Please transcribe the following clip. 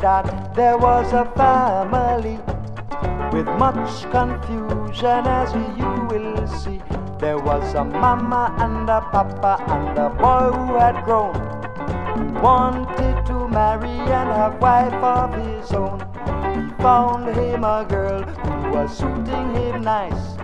that there was a family with much confusion, as you will see. There was a mama and a papa and a boy who had grown, who wanted to marry and have wife of his own. He found him a girl who was suiting him nice,